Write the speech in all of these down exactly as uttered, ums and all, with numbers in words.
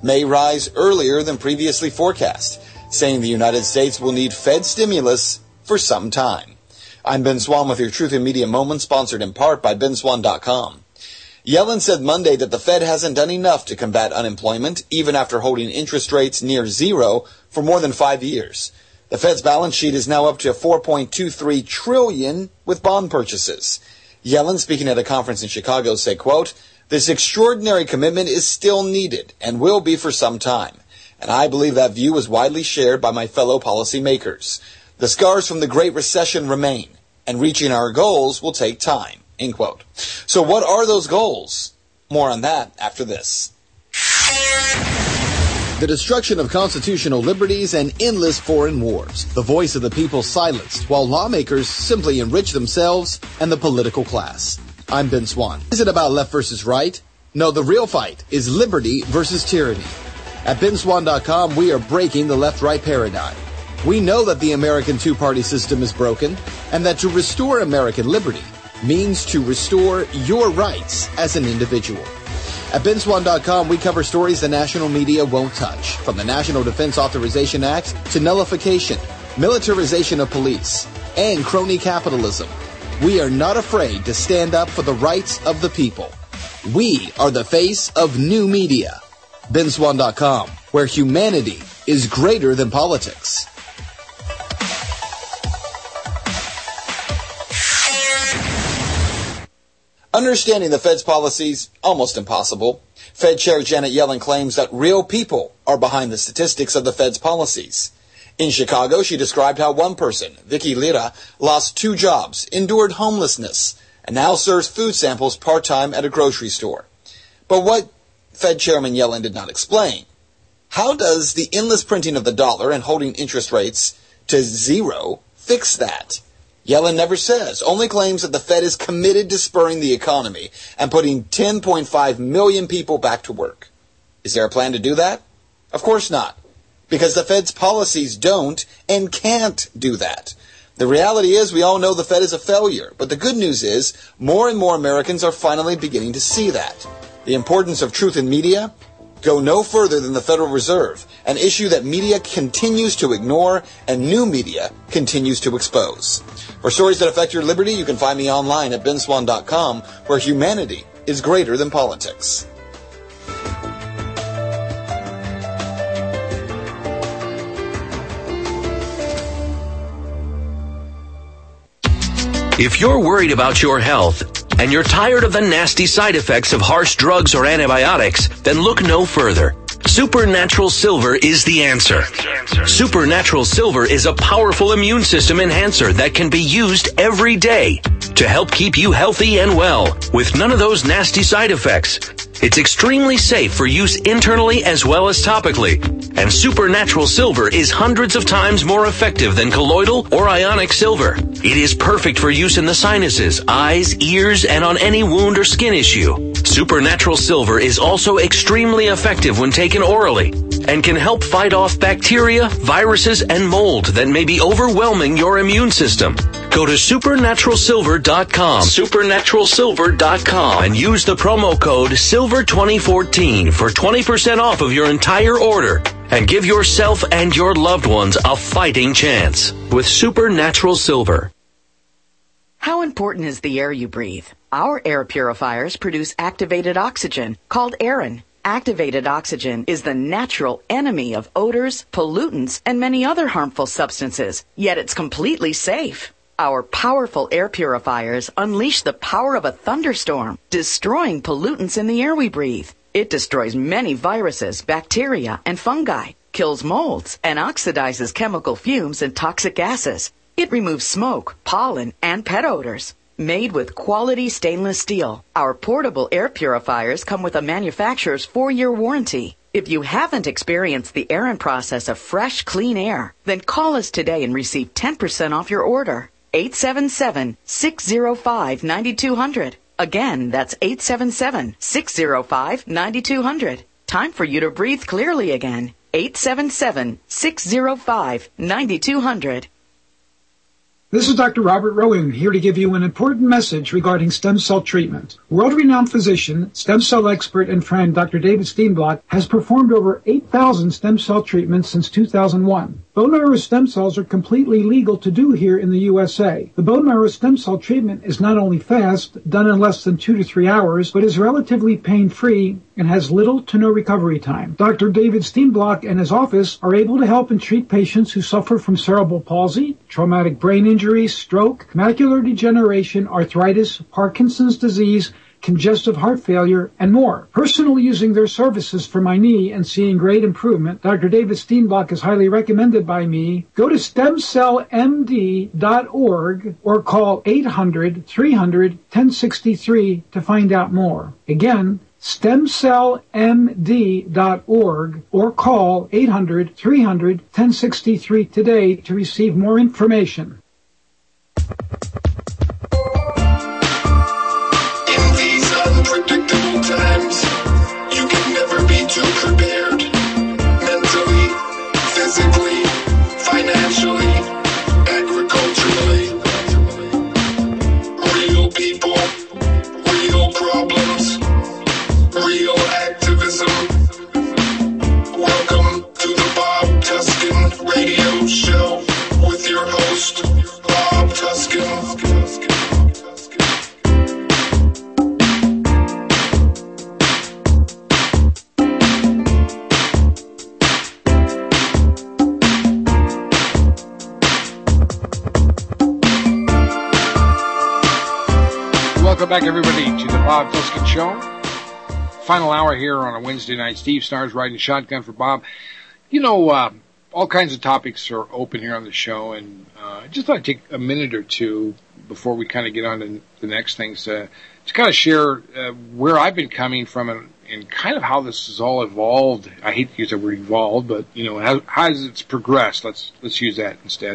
may rise earlier than previously forecast, saying the United States will need Fed stimulus for some time. I'm Ben Swan with your Truth in Media Moment, sponsored in part by Ben Swan dot com. Yellen said Monday that the Fed hasn't done enough to combat unemployment, even after holding interest rates near zero for more than five years. The Fed's balance sheet is now up to four point two three trillion dollars with bond purchases. Yellen, speaking at a conference in Chicago, said, quote, "This extraordinary commitment is still needed and will be for some time. And I believe that view is widely shared by my fellow policymakers. The scars from the Great Recession remain, and reaching our goals will take time." End quote. So what are those goals? More on that after this. The destruction of constitutional liberties and endless foreign wars. The voice of the people silenced, while lawmakers simply enrich themselves and the political class. I'm Ben Swan. Is it about left versus right? No, the real fight is liberty versus tyranny. At Ben Swan dot com, we are breaking the left-right paradigm. We know that the American two-party system is broken, and that to restore American liberty means to restore your rights as an individual. At Ben Swan dot com, we cover stories the national media won't touch, from the National Defense Authorization Act to nullification, militarization of police, and crony capitalism. We are not afraid to stand up for the rights of the people. We are the face of new media. Ben Swan dot com, where humanity is greater than politics. Understanding the Fed's policies, almost impossible. Fed Chair Janet Yellen claims that real people are behind the statistics of the Fed's policies. In Chicago, she described how one person, Vicky Lira, lost two jobs, endured homelessness, and now serves food samples part-time at a grocery store. But what Fed Chairman Yellen did not explain: how does the endless printing of the dollar and holding interest rates to zero fix that? Yellen never says, only claims that the Fed is committed to spurring the economy and putting ten point five million people back to work. Is there a plan to do that? Of course not, because the Fed's policies don't and can't do that. The reality is we all know the Fed is a failure, but the good news is more and more Americans are finally beginning to see that. The importance of truth in media go no further than the Federal Reserve, an issue that media continues to ignore and new media continues to expose. For stories that affect your liberty, you can find me online at Ben Swan dot com, where humanity is greater than politics. If you're worried about your health and you're tired of the nasty side effects of harsh drugs or antibiotics, then look no further. Supernatural Silver is the answer. Supernatural Silver is a powerful immune system enhancer that can be used every day to help keep you healthy and well with none of those nasty side effects. It's extremely safe for use internally as well as topically. And Supernatural Silver is hundreds of times more effective than colloidal or ionic silver. It is perfect for use in the sinuses, eyes, ears, and on any wound or skin issue. Supernatural Silver is also extremely effective when taken orally and can help fight off bacteria, viruses, and mold that may be overwhelming your immune system. Go to supernatural silver dot com, supernatural silver dot com, and use the promo code silver twenty fourteen for twenty percent off of your entire order. And give yourself and your loved ones a fighting chance with Supernatural Silver. How important is the air you breathe? Our air purifiers produce activated oxygen, called Aerin. Activated oxygen is the natural enemy of odors, pollutants, and many other harmful substances, yet it's completely safe. Our powerful air purifiers unleash the power of a thunderstorm, destroying pollutants in the air we breathe. It destroys many viruses, bacteria, and fungi, kills molds, and oxidizes chemical fumes and toxic gases. It removes smoke, pollen, and pet odors. Made with quality stainless steel, our portable air purifiers come with a manufacturer's four-year warranty. If you haven't experienced the Aerin process of fresh, clean air, then call us today and receive ten percent off your order. eight seven seven, six zero five, nine two zero zero. Again, that's eight seven seven, six zero five, nine two zero zero. Time for you to breathe clearly again. eight seven seven, six zero five, nine two zero zero. This is Doctor Robert Rowan here to give you an important message regarding stem cell treatment. World-renowned physician, stem cell expert, and friend Doctor David Steenblock has performed over eight thousand stem cell treatments since two thousand one. Bone marrow stem cells are completely legal to do here in the U S A. The bone marrow stem cell treatment is not only fast, done in less than two to three hours, but is relatively pain-free and has little to no recovery time. Doctor David Steenblock and his office are able to help and treat patients who suffer from cerebral palsy, traumatic brain injury, stroke, macular degeneration, arthritis, Parkinson's disease, congestive heart failure, and more. Personally using their services for my knee and seeing great improvement, Doctor David Steenblock is highly recommended by me. Go to stem cell m d dot org or call eight hundred, three hundred, ten sixty-three to find out more. Again, stem cell m d dot org or call eight hundred, three hundred, ten sixty-three today to receive more information. Unpredictable times, you can never be too prepared. Mentally, physically, financially, agriculturally. Real people, real problems, real activism. Welcome to the Bob Tuskin Radio Show with your host, Bob Tuskin. Welcome back, everybody, to the Bob Tuskin Show. Final hour here on a Wednesday night. Steve Stars riding shotgun for Bob. You know, uh, all kinds of topics are open here on the show, and uh, I just thought I'd take a minute or two before we kind of get on to the next things uh, to kind of share uh, where I've been coming from and, and kind of how this has all evolved. I hate to use the word evolved, but, you know, how, how has it progressed? Let's, let's use that instead.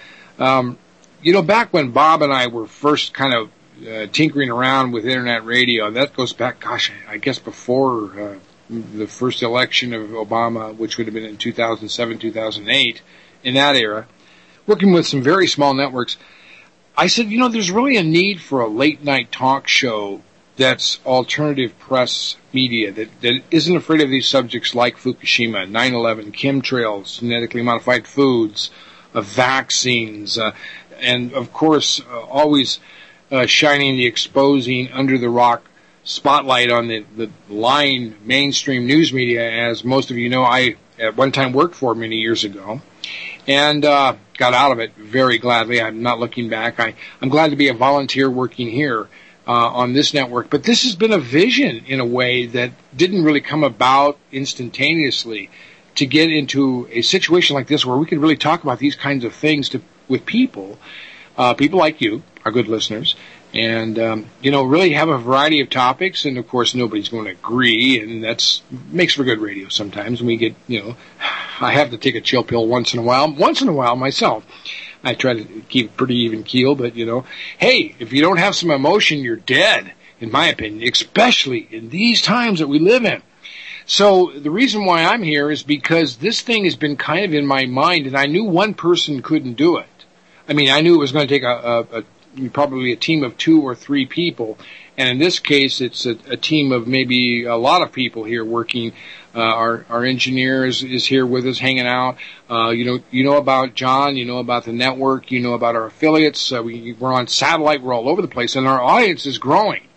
Um, you know, back when Bob and I were first kind of Uh, tinkering around with internet radio. That goes back, gosh, I guess before uh, the first election of Obama, which would have been in two thousand seven, two thousand eight, in that era, working with some very small networks. I said, you know, there's really a need for a late night talk show that's alternative press media, that, that isn't afraid of these subjects like Fukushima, nine eleven, chemtrails, genetically modified foods, uh, vaccines, uh, and of course, uh, always Uh, shining the exposing under the rock spotlight on the, the lying mainstream news media, as most of you know, I at one time worked for many years ago, and uh, got out of it very gladly. I'm not looking back. I, I'm glad to be a volunteer working here uh, on this network. But this has been a vision in a way that didn't really come about instantaneously, to get into a situation like this where we could really talk about these kinds of things to, with people, uh, people like you, our good listeners, and, um, you know, really have a variety of topics. And, of course, nobody's going to agree, and that's makes for good radio sometimes. And we get, you know, I have to take a chill pill once in a while, once in a while myself. I try to keep pretty even keel, but, you know, hey, if you don't have some emotion, you're dead, in my opinion, especially in these times that we live in. So the reason why I'm here is because this thing has been kind of in my mind, and I knew one person couldn't do it. I mean, I knew it was going to take a, a, a probably a team of two or three people, and in this case, it's a, a team of maybe a lot of people here working. Uh, our our engineer is, is here with us, hanging out. Uh, you know, you know about John, you know about the network, you know about our affiliates. Uh, we, we're on satellite, we're all over the place, and our audience is growing,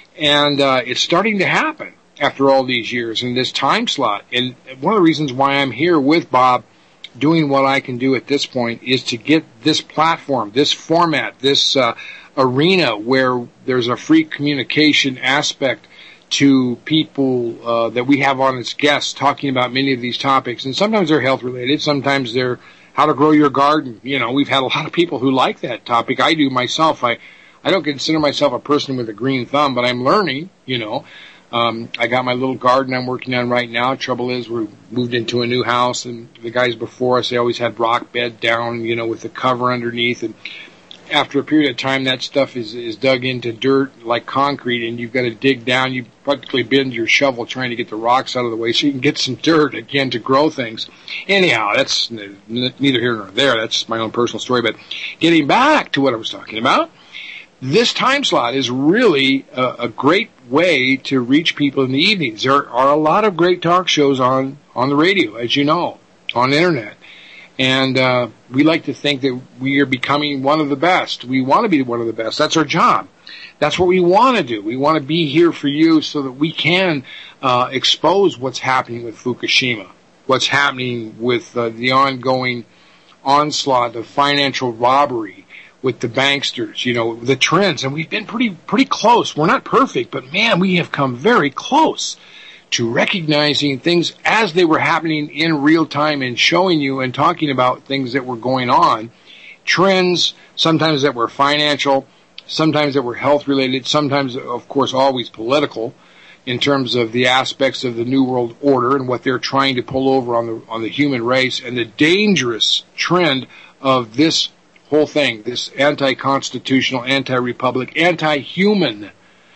and uh, it's starting to happen after all these years in this time slot. And one of the reasons why I'm here with Bob, doing what I can do at this point, is to get this platform, this format, this uh, arena where there's a free communication aspect to people uh, that we have on as guests talking about many of these topics. And sometimes they're health related, sometimes they're how to grow your garden. You know, we've had a lot of people who like that topic. I do myself. I, I don't consider myself a person with a green thumb, but I'm learning, you know. Um, I got my little garden I'm working on right now. Trouble is, we moved into a new house, and the guys before us, they always had rock bed down, you know, with the cover underneath. And after a period of time, that stuff is, is dug into dirt like concrete, and you've got to dig down. You practically bend your shovel trying to get the rocks out of the way so you can get some dirt again to grow things. Anyhow, that's n- neither here nor there. That's my own personal story. But getting back to what I was talking about, this time slot is really a, a great way to reach people in the evenings. There are a lot of great talk shows on, on the radio, as you know, on the internet. And uh, we like to think that we are becoming one of the best. We want to be one of the best. That's our job. That's what we want to do. We want to be here for you so that we can uh, expose what's happening with Fukushima, what's happening with uh, the ongoing onslaught of financial robbery with the banksters, you know, the trends. And we've been pretty pretty close. We're not perfect, but, man, we have come very close to recognizing things as they were happening in real time and showing you and talking about things that were going on, trends, sometimes that were financial, sometimes that were health related, sometimes, of course, always political in terms of the aspects of the New World Order and what they're trying to pull over on the on the human race and the dangerous trend of this whole thing, this anti-constitutional, anti-republic, anti-human,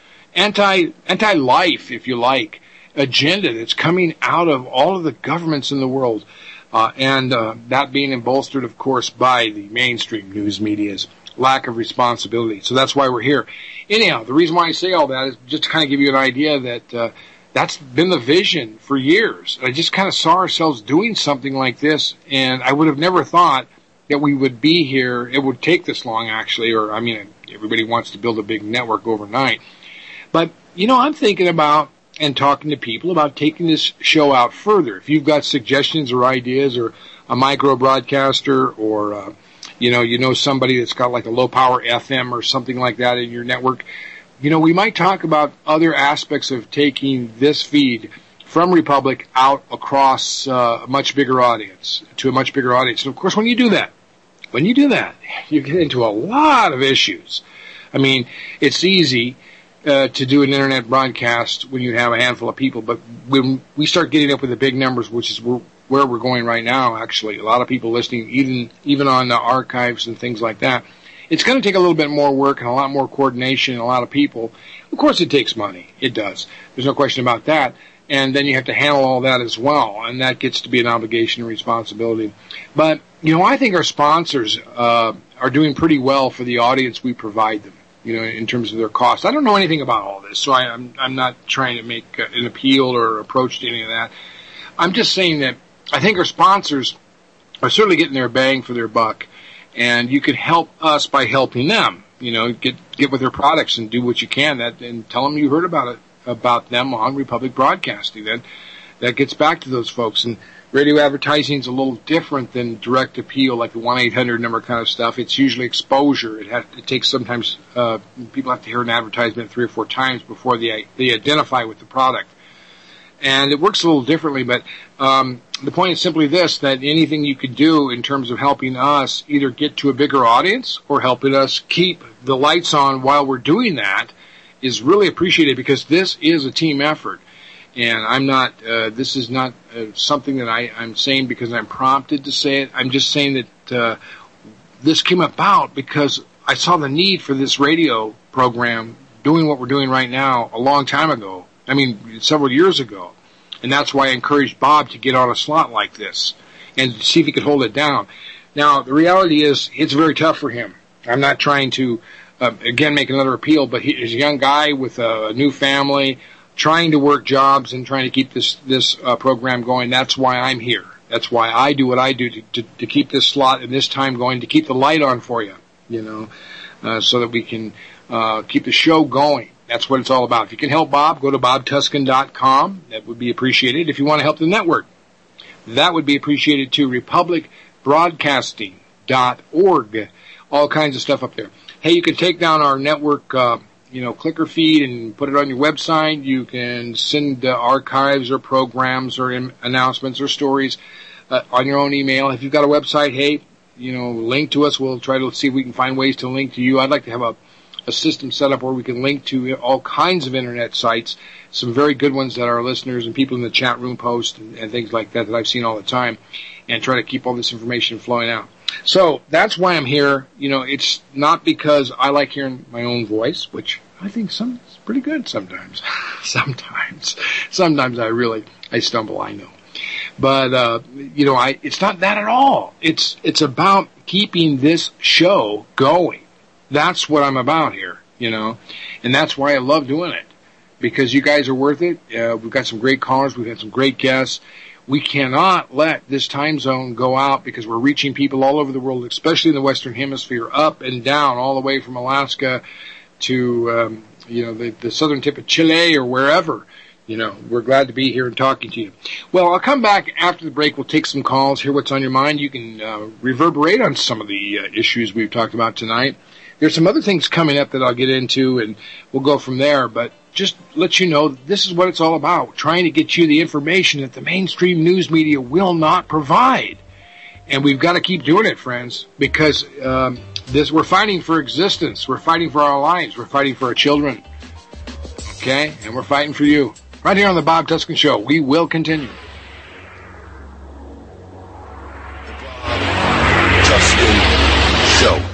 anti, anti-life, if you like, agenda that's coming out of all of the governments in the world, uh, and uh, that being bolstered, of course, by the mainstream news media's lack of responsibility. So that's why we're here. Anyhow, the reason why I say all that is just to kind of give you an idea that uh, that's been the vision for years. I just kind of saw ourselves doing something like this, and I would have never thought that we would be here. It would take this long, actually, or, I mean, everybody wants to build a big network overnight. But, you know, I'm thinking about and talking to people about taking this show out further. If you've got suggestions or ideas, or a micro broadcaster, or uh, you know, you know somebody that's got like a low power F M or something like that in your network, you know, we might talk about other aspects of taking this feed from Republic out across uh, a much bigger audience, to a much bigger audience. And of course, when you do that, when you do that, you get into a lot of issues. I mean, it's easy Uh, to do an internet broadcast when you have a handful of people, but when we start getting up with the big numbers, which is where, where we're going right now, actually, a lot of people listening, even even on the archives and things like that, it's going to take a little bit more work and a lot more coordination and a lot of people. Of course, it takes money. It does. There's no question about that. And then you have to handle all that as well, and that gets to be an obligation and responsibility. But, you know, I think our sponsors uh, are doing pretty well for the audience we provide them, you know, in terms of their costs. I don't know anything about all this, so I, I'm, I'm not trying to make uh, an appeal or approach to any of that. I'm just saying that I think our sponsors are certainly getting their bang for their buck, and you can help us by helping them. You know, get get with their products and do what you can, that and tell them you heard about it about them on Republic Broadcasting. That that gets back to those folks. And radio advertising is a little different than direct appeal, like the one eight hundred number kind of stuff. It's usually exposure. It, has, it takes sometimes, uh, people have to hear an advertisement three or four times before they, they identify with the product. And it works a little differently, but um, the point is simply this, that anything you could do in terms of helping us either get to a bigger audience or helping us keep the lights on while we're doing that is really appreciated, because this is a team effort. And I'm not, uh, this is not uh, something that I, I'm saying because I'm prompted to say it. I'm just saying that uh, this came about because I saw the need for this radio program doing what we're doing right now a long time ago. I mean, several years ago. And that's why I encouraged Bob to get on a slot like this and see if he could hold it down. Now, the reality is it's very tough for him. I'm not trying to, uh, again, make another appeal, but he's a young guy with a new family, trying to work jobs and trying to keep this this uh, program going. That's why I'm here. That's why I do what I do to, to, to keep this slot and this time going, to keep the light on for you, you know, uh, so that we can uh, keep the show going. That's what it's all about. If you can help Bob, go to bob tuskin dot com. That would be appreciated. If you want to help the network, that would be appreciated too. republic broadcasting dot org. All kinds of stuff up there. Hey, you can take down our network uh, you know, clicker feed and put it on your website. You can send uh, archives or programs or in- announcements or stories uh, on your own email. If you've got a website, hey, you know, link to us. We'll try to see if we can find ways to link to you. I'd like to have a, a system set up where we can link to all kinds of internet sites, some very good ones that our listeners and people in the chat room post and, and things like that that I've seen all the time, and try to keep all this information flowing out. So that's why I'm here. You know, it's not because I like hearing my own voice, which I think some it's pretty good sometimes. sometimes. Sometimes I really, I stumble, I know. But, uh, you know, I, it's not that at all. It's, it's about keeping this show going. That's what I'm about here, you know, and that's why I love doing it, because you guys are worth it. Uh, we've got some great callers. We've had some great guests. We cannot let this time zone go out because we're reaching people all over the world, especially in the Western Hemisphere, up and down, all the way from Alaska to, um, you know, the, the southern tip of Chile or wherever. You know, we're glad to be here and talking to you. Well, I'll come back after the break. We'll take some calls, hear what's on your mind. You can uh, reverberate on some of the uh, issues we've talked about tonight. There's some other things coming up that I'll get into, and we'll go from there. But just let you know, this is what it's all about, trying to get you the information that the mainstream news media will not provide. And we've got to keep doing it, friends, because um, this we're fighting for existence. We're fighting for our lives. We're fighting for our children. Okay? And we're fighting for you. Right here on the Bob Tuskin Show. We will continue. The Bob Tuskin Show.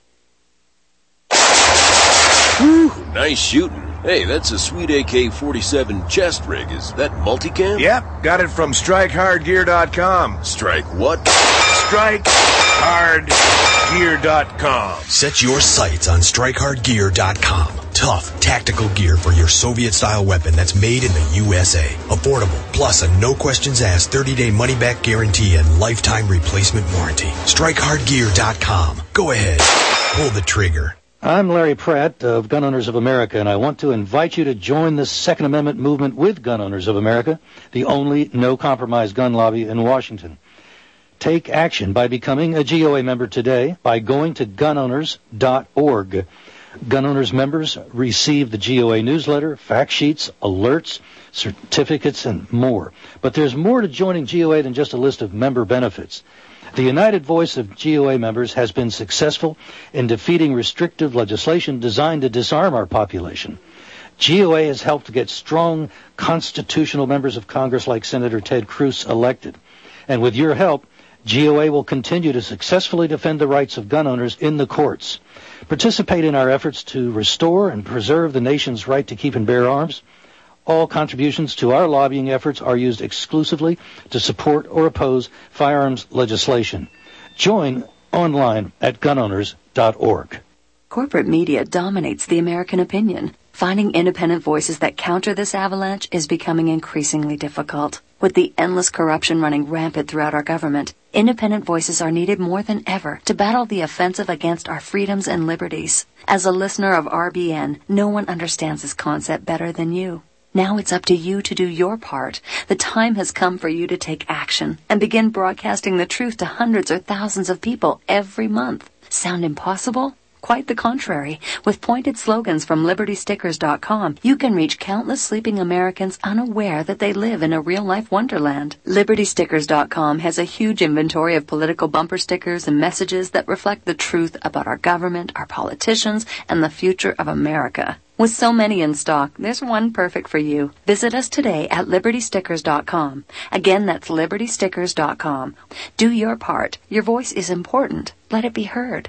Whew, nice shooting. Hey, that's a sweet A K forty-seven chest rig. Is that multicam? Yep, got it from strike hard gear dot com. Strike what? strike hard gear dot com. Set your sights on strike hard gear dot com. Tough, tactical gear for your Soviet-style weapon that's made in the U S A. Affordable, plus a no-questions-asked thirty-day money-back guarantee and lifetime replacement warranty. strike hard gear dot com. Go ahead, pull the trigger. I'm Larry Pratt of Gun Owners of America, and I want to invite you to join the Second Amendment movement with Gun Owners of America, the only no-compromise gun lobby in Washington. Take action by becoming a G O A member today by going to gun owners dot org. Gun Owners members receive the G O A newsletter, fact sheets, alerts, certificates, and more. But there's more to joining G O A than just a list of member benefits. The united voice of G O A members has been successful in defeating restrictive legislation designed to disarm our population. G O A has helped to get strong constitutional members of Congress like Senator Ted Cruz elected. And with your help, G O A will continue to successfully defend the rights of gun owners in the courts. Participate in our efforts to restore and preserve the nation's right to keep and bear arms. All contributions to our lobbying efforts are used exclusively to support or oppose firearms legislation. Join online at gun owners dot org. Corporate media dominates the American opinion. Finding independent voices that counter this avalanche is becoming increasingly difficult. With the endless corruption running rampant throughout our government, independent voices are needed more than ever to battle the offensive against our freedoms and liberties. As a listener of R B N, no one understands this concept better than you. Now it's up to you to do your part. The time has come for you to take action and begin broadcasting the truth to hundreds or thousands of people every month. Sound impossible? Quite the contrary. With pointed slogans from liberty stickers dot com, you can reach countless sleeping Americans unaware that they live in a real-life wonderland. liberty stickers dot com has a huge inventory of political bumper stickers and messages that reflect the truth about our government, our politicians, and the future of America. With so many in stock, there's one perfect for you. Visit us today at liberty stickers dot com. Again, that's liberty stickers dot com. Do your part. Your voice is important. Let it be heard.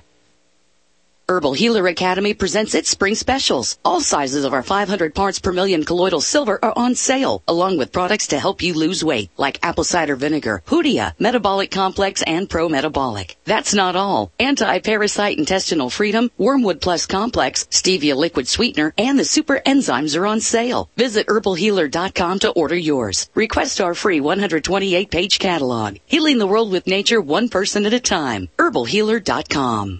Herbal Healer Academy presents its spring specials. All sizes of our five hundred parts per million colloidal silver are on sale, along with products to help you lose weight, like apple cider vinegar, Hoodia, Metabolic Complex, and Pro Metabolic. That's not all. Anti-Parasite Intestinal Freedom, Wormwood Plus Complex, Stevia Liquid Sweetener, and the Super Enzymes are on sale. Visit herbal healer dot com to order yours. Request our free one hundred twenty-eight page catalog. Healing the world with nature one person at a time. herbal healer dot com.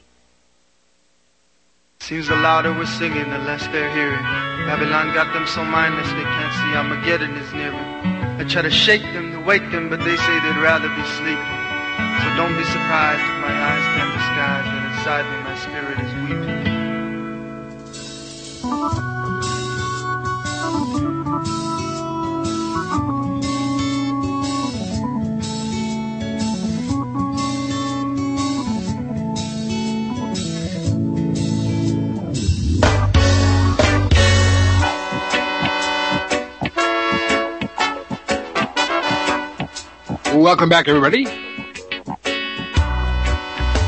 Seems the louder we're singing, the less they're hearing. Babylon got them so mindless they can't see Armageddon is near them. I try to shake them, to wake them, but they say they'd rather be sleeping. So don't be surprised if my eyes can't disguise that inside me my spirit is weeping. Welcome back, everybody.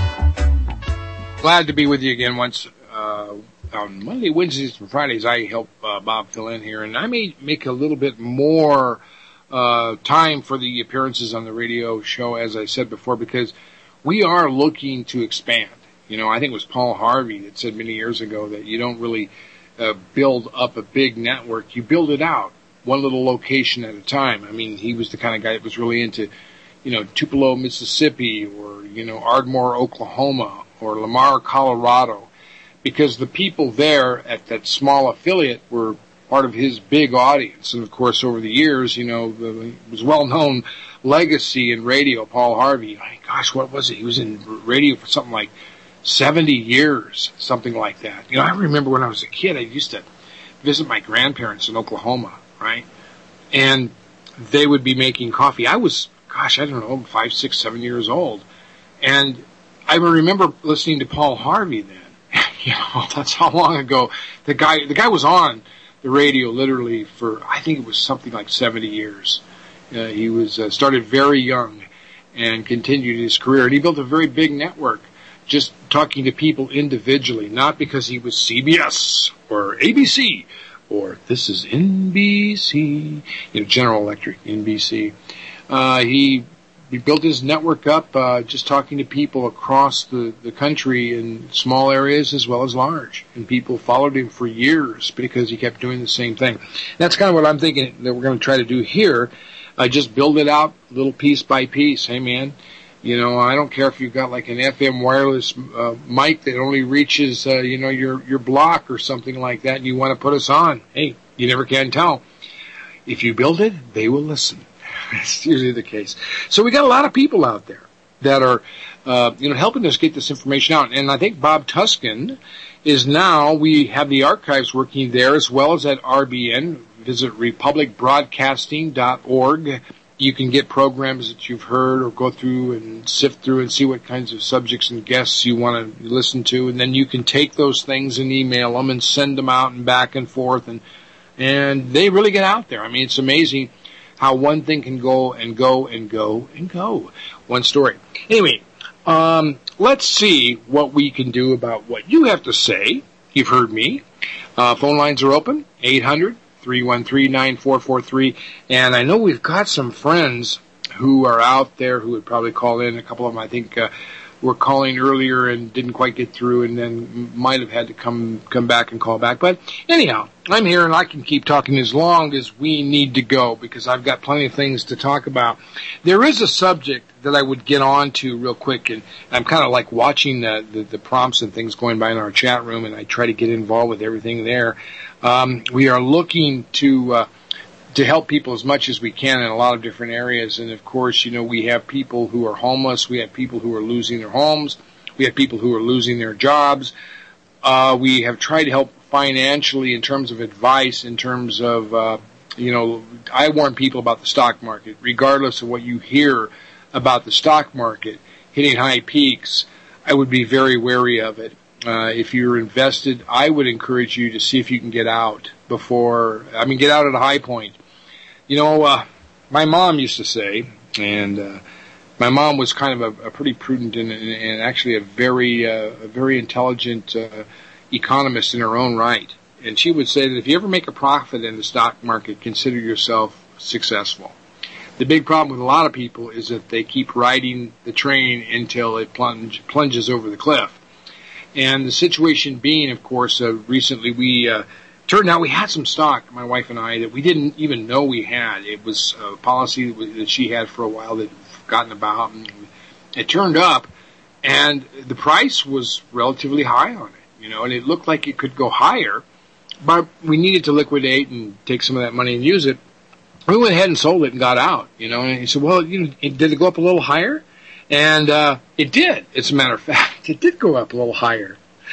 glad to be with you again once uh, on Monday, Wednesdays, and Fridays. I help uh, Bob fill in here, and I may make a little bit more uh, time for the appearances on the radio show, as I said before, because we are looking to expand. You know, I think it was Paul Harvey that said many years ago that you don't really uh, build up a big network, you build it out, one little location at a time. I mean, he was the kind of guy that was really into, you know, Tupelo, Mississippi, or, you know, Ardmore, Oklahoma, or Lamar, Colorado, because the people there at that small affiliate were part of his big audience. And, of course, over the years, you know, the, it was well-known legacy in radio, Paul Harvey. I mean, gosh, what was it? He was in radio for something like seventy years, something like that. You know, I remember when I was a kid, I used to visit my grandparents in Oklahoma, right? And they would be making coffee. I was, gosh, I don't know, five, six, seven years old. And I remember listening to Paul Harvey then. You know, that's how long ago the guy, the guy was on the radio literally for, I think it was something like seventy years. Uh, he was, uh, started very young and continued his career. And he built a very big network, just talking to people individually, not because he was C B S or A B C or this is N B C, you know, General Electric, N B C. Uh, he, he built his network up, uh, just talking to people across the, the country in small areas as well as large. And people followed him for years because he kept doing the same thing. That's kind of what I'm thinking that we're going to try to do here. Uh, just build it out little piece by piece. Hey, man. You know, I don't care if you've got like an F M wireless uh, mic that only reaches, uh, you know, your your block or something like that, and you want to put us on. Hey, you never can tell. If you build it, they will listen. That's usually the case. So we got a lot of people out there that are, uh, you know, helping us get this information out. And I think Bob Tuskin is now, we have the archives working there as well as at R B N. Visit republic broadcasting dot org. You can get programs that you've heard or go through and sift through and see what kinds of subjects and guests you want to listen to. And then you can take those things and email them and send them out and back and forth. And, and they really get out there. I mean, it's amazing how one thing can go and go and go and go. One story. Anyway, um, let's see what we can do about what you have to say. You've heard me. Uh, phone lines are open. eight hundred, three one three, nine four four three. And I know we've got some friends who are out there who would probably call in. A couple of them, I think, uh, were calling earlier and didn't quite get through and then might have had to come come back and call back. But anyhow, I'm here and I can keep talking as long as we need to go because I've got plenty of things to talk about. There is a subject that I would get on to real quick, and I'm kind of like watching the, the, the prompts and things going by in our chat room, and I try to get involved with everything there. Um, we are looking to uh, to help people as much as we can in a lot of different areas. And, of course, you know, we have people who are homeless. We have people who are losing their homes. We have people who are losing their jobs. Uh, we have tried to help financially in terms of advice, in terms of, uh, you know, I warn people about the stock market. Regardless of what you hear about the stock market hitting high peaks, I would be very wary of it. Uh, if you're invested, I would encourage you to see if you can get out before, I mean, get out at a high point. You know, uh, my mom used to say, and uh, my mom was kind of a, a pretty prudent and, and actually a very, uh, a very intelligent uh, economist in her own right. And she would say that if you ever make a profit in the stock market, consider yourself successful. The big problem with a lot of people is that they keep riding the train until it plunge, plunges over the cliff. And the situation being, of course, uh, recently we uh, turned out we had some stock, my wife and I, that we didn't even know we had. It was a policy that she had for a while that we'd forgotten about. And it turned up, and the price was relatively high on it, you know, and it looked like it could go higher, but we needed to liquidate and take some of that money and use it. We went ahead and sold it and got out, you know, and he said, well, you know, did it go up a little higher? And uh it did, as a matter of fact. It did go up a little higher.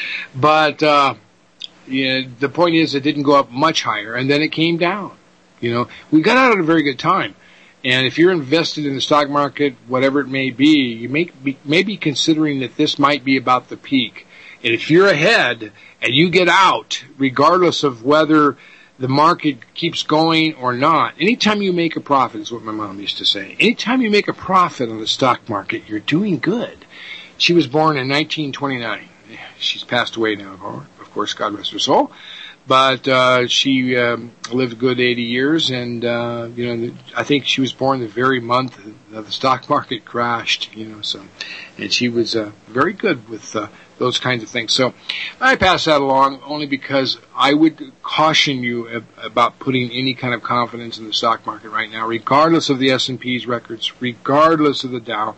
But uh yeah, the point is it didn't go up much higher, and then it came down. You know, we got out at a very good time. And if you're invested in the stock market, whatever it may be, you may be, may be considering that this might be about the peak. And if you're ahead and you get out, regardless of whether the market keeps going or not, anytime you make a profit, is what my mom used to say, anytime you make a profit on the stock market, you're doing good. She was born in nineteen twenty-nine, she's passed away now, of course, God rest her soul. But uh, she um, lived a good eighty years, and uh, you know, I think she was born the very month that the stock market crashed. You know, so and she was uh, very good with uh, those kinds of things. So I pass that along only because I would caution you ab- about putting any kind of confidence in the stock market right now, regardless of the S and P's records, regardless of the Dow.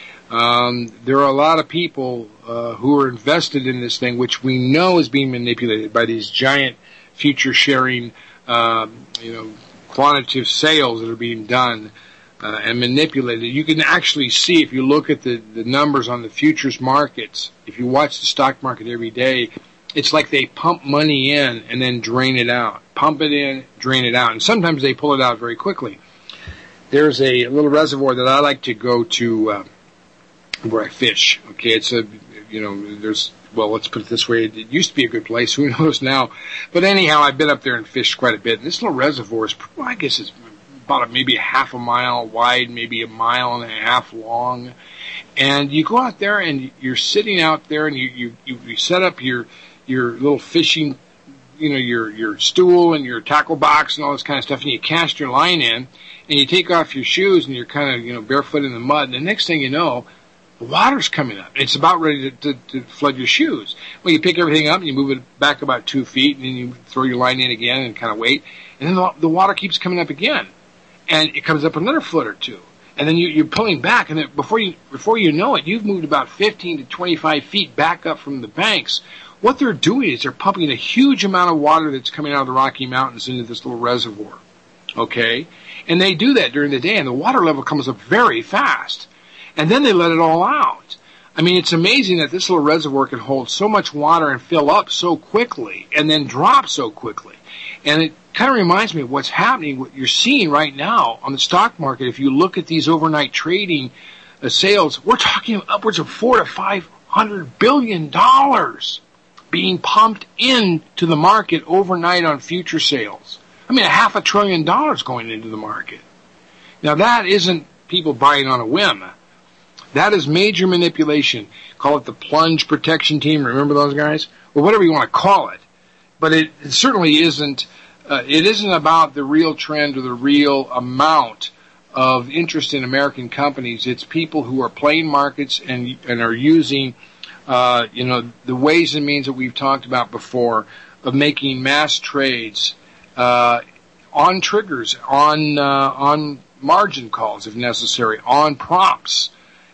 Um, there are a lot of people uh, who are invested in this thing, which we know is being manipulated by these giant future sharing, um, you know, quantitative sales that are being done uh, and manipulated. You can actually see, if you look at the, the numbers on the futures markets, if you watch the stock market every day, it's like they pump money in and then drain it out. Pump it in, drain it out. And sometimes they pull it out very quickly. There's a little reservoir that I like to go to uh, where I fish. Okay, it's a, you know, there's, well, let's put it this way. It used to be a good place. Who knows now? But anyhow, I've been up there and fished quite a bit. And this little reservoir is, well, I guess it's about a, maybe a half a mile wide, maybe a mile and a half long. And you go out there and you're sitting out there and you, you, you set up your, your little fishing, you know, your, your stool and your tackle box and all this kind of stuff, and you cast your line in and you take off your shoes and you're kind of, you know, barefoot in the mud. And the next thing you know, the water's coming up. It's about ready to, to, to flood your shoes. Well, you pick everything up and you move it back about two feet and then you throw your line in again and kind of wait. And then the, the water keeps coming up again. And it comes up another foot or two. And then you, you're pulling back, and then before you before you know it, you've moved about fifteen to twenty-five feet back up from the banks. What they're doing is they're pumping a huge amount of water that's coming out of the Rocky Mountains into this little reservoir. Okay? And they do that during the day, and the water level comes up very fast. And then they let it all out. I mean, it's amazing that this little reservoir can hold so much water and fill up so quickly and then drop so quickly. And it kind of reminds me of what's happening, what you're seeing right now on the stock market. If you look at these overnight trading uh, sales, we're talking upwards of four to five hundred billion dollars being pumped into the market overnight on future sales. I mean, a half a trillion dollars going into the market. Now, that isn't people buying on a whim. That is major manipulation. Call it the plunge protection team. Remember those guys? Or whatever you want to call it. But it, it certainly isn't, uh, it isn't about the real trend or the real amount of interest in American companies. It's people who are playing markets and, and are using, uh, you know, the ways and means that we've talked about before of making mass trades, uh, on triggers, on, uh, on margin calls if necessary, on prompts.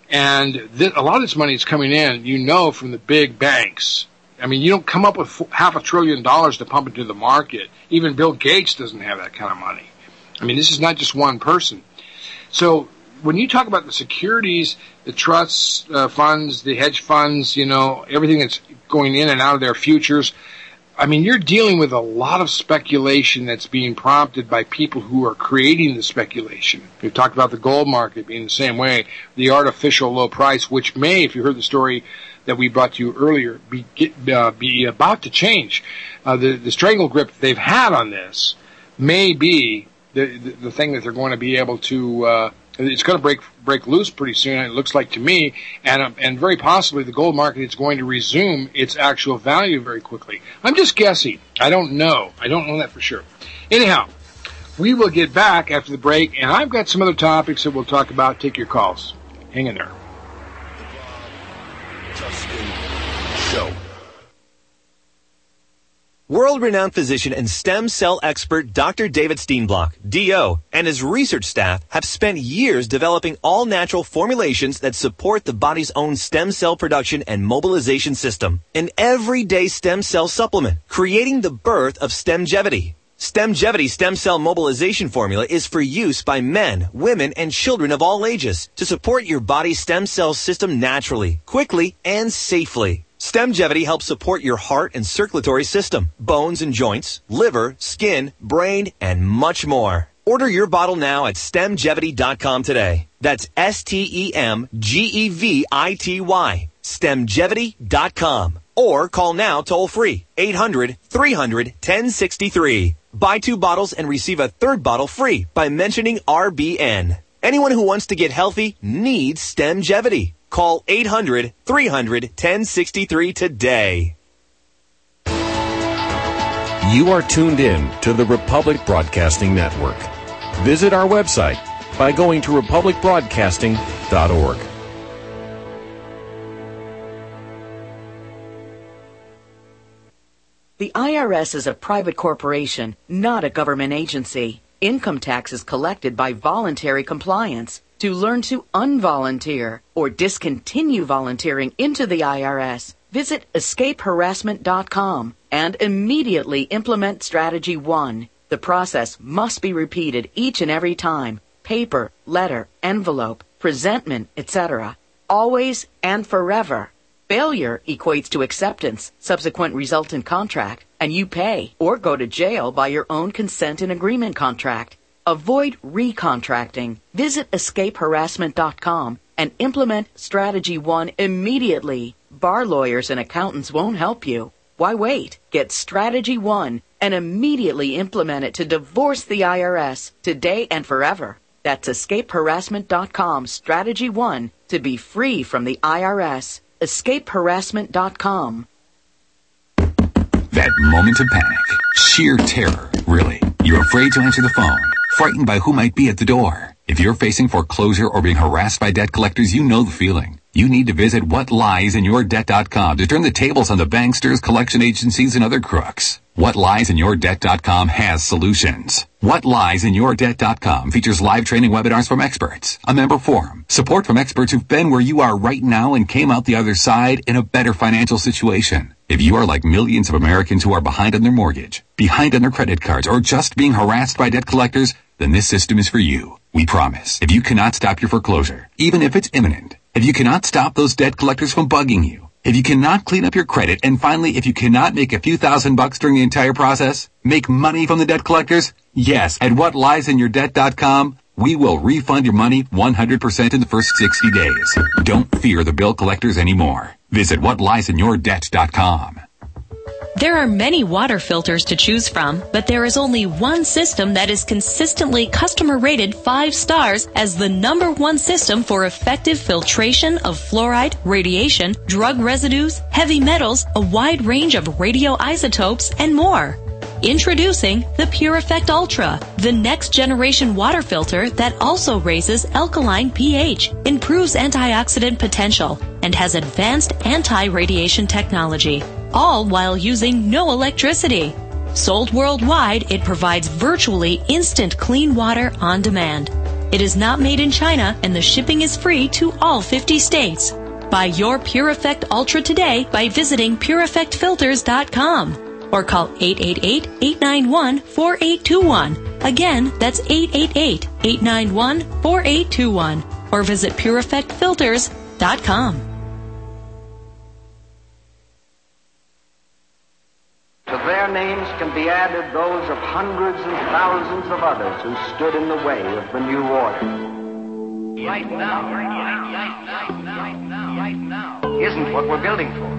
And th- a lot of this money is coming in, you know, from the big banks. I mean, you don't come up with f- half a trillion dollars to pump into the market. Even Bill Gates doesn't have that kind of money. I mean, this is not just one person. So when you talk about the securities, the trusts, uh, funds, the hedge funds, you know, everything that's going in and out of their futures, I mean, you're dealing with a lot of speculation that's being prompted by people who are creating the speculation. We've talked about the gold market being the same way, the artificial low price, which may, if you heard the story that we brought to you earlier, be, uh, be about to change. Uh, the, the strangle grip they've had on this may be the, the, the thing that they're going to be able to, uh, it's going to break break loose pretty soon, it looks like to me, and um, and very possibly the gold market is going to resume its actual value very quickly. I'm just guessing. I don't know. I don't know that for sure. Anyhow, we will get back after the break, and I've got some other topics that we'll talk about. Take your calls. Hang in there. Show. World-renowned physician and stem cell expert Doctor David Steenblock, D O, and his research staff have spent years developing all-natural formulations that support the body's own stem cell production and mobilization system. An everyday stem cell supplement, creating the birth of Stemgevity. Stemgevity stem cell mobilization formula is for use by men, women, and children of all ages to support your body's stem cell system naturally, quickly, and safely. Stemgevity helps support your heart and circulatory system, bones and joints, liver, skin, brain, and much more. Order your bottle now at stemgevity dot com today. That's S T E M G E V I T Y. stemgevity dot com. Or call now toll free, eight hundred, three hundred, ten sixty-three. Buy two bottles and receive a third bottle free by mentioning R B N. Anyone who wants to get healthy needs Stemgevity. Call eight hundred, three hundred, ten sixty-three today. You are tuned in to the Republic Broadcasting Network. Visit our website by going to republic broadcasting dot org. The I R S is a private corporation, not a government agency. Income tax is collected by voluntary compliance. To learn to unvolunteer or discontinue volunteering into the I R S, visit escape harassment dot com and immediately implement Strategy one. The process must be repeated each and every time. Paper, letter, envelope, presentment, et cetera. Always and forever. Failure equates to acceptance, subsequent resultant contract, and you pay or go to jail by your own consent and agreement contract. Avoid recontracting. Visit escape harassment dot com and implement Strategy one immediately. Bar lawyers and accountants won't help you. Why wait? Get Strategy one and immediately implement it to divorce the I R S today and forever. That's escape harassment dot com, Strategy one, to be free from the I R S. escape harassment dot com. That moment of panic, sheer terror, really. You're afraid to answer the phone, frightened by who might be at the door. If you're facing foreclosure or being harassed by debt collectors, you know the feeling. You need to visit what lies in your debt dot com to turn the tables on the banksters, collection agencies, and other crooks. what lies in your debt dot com has solutions. what lies in your debt dot com features live training webinars from experts, a member forum, support from experts who've been where you are right now and came out the other side in a better financial situation. If you are like millions of Americans who are behind on their mortgage, behind on their credit cards, or just being harassed by debt collectors, then this system is for you. We promise. If you cannot stop your foreclosure, even if it's imminent, if you cannot stop those debt collectors from bugging you, if you cannot clean up your credit, and finally, if you cannot make a few thousand bucks during the entire process, make money from the debt collectors, yes, at what lies in your debt dot com, we will refund your money one hundred percent in the first sixty days. Don't fear the bill collectors anymore. Visit what lies in your debt dot com. There are many water filters to choose from, but there is only one system that is consistently customer rated five stars as the number one system for effective filtration of fluoride, radiation, drug residues, heavy metals, a wide range of radioisotopes, and more. Introducing the Pure Effect Ultra, the next generation water filter that also raises alkaline pH, improves antioxidant potential, and has advanced anti-radiation technology, all while using no electricity. Sold worldwide, it provides virtually instant clean water on demand. It is not made in China, and the shipping is free to all fifty states. Buy your Pure Effect Ultra today by visiting pure effect filters dot com. Or call eight eight eight, eight nine one, four eight two one. Again, that's eight eight eight, eight nine one, four eight two one. Or visit pure effect filters dot com. To their names can be added those of hundreds and thousands of others who stood in the way of the new order. Right now, right now, right now, right now, right now, isn't what we're building for.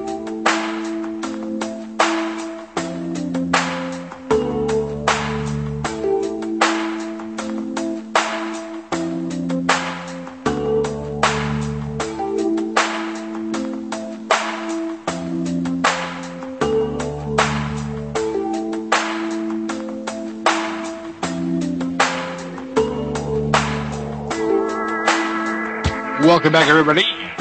Welcome back, everybody.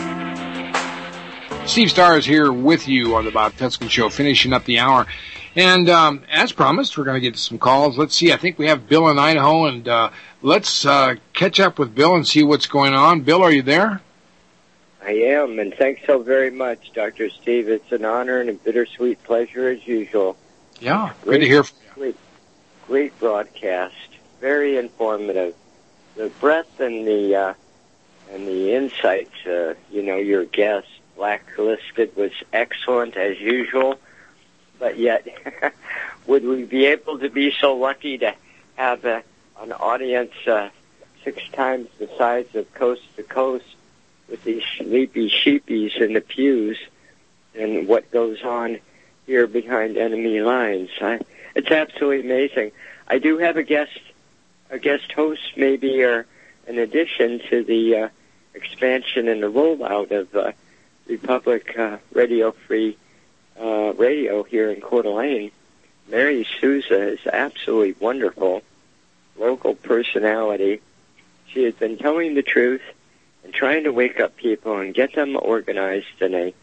Steve Starr is here with you on the Bob Tuskin Show, finishing up the hour. And um, as promised, we're going to get to some calls. Let's see. I think we have Bill in Idaho, and uh, let's uh, catch up with Bill and see what's going on. Bill, are you there? I am, and thanks so very much, Doctor Steve. It's an honor and a bittersweet pleasure as usual. Yeah, great, good to hear from you. Great, great broadcast. Very informative. The breadth and the uh, and the insights, uh, you know, your guest, Blacklisted, was excellent as usual. But yet, would we be able to be so lucky to have a, an audience uh, six times the size of Coast to Coast with these sleepy sheepies in the pews and what goes on here behind enemy lines? I, it's absolutely amazing. I do have a guest, a guest host maybe, or an addition to the uh, expansion and the rollout of uh, Republic uh, Radio Free uh, Radio here in Coeur d'Alene. Mary Souza is absolutely wonderful, local personality. She has been telling the truth and trying to wake up people and get them organized in a,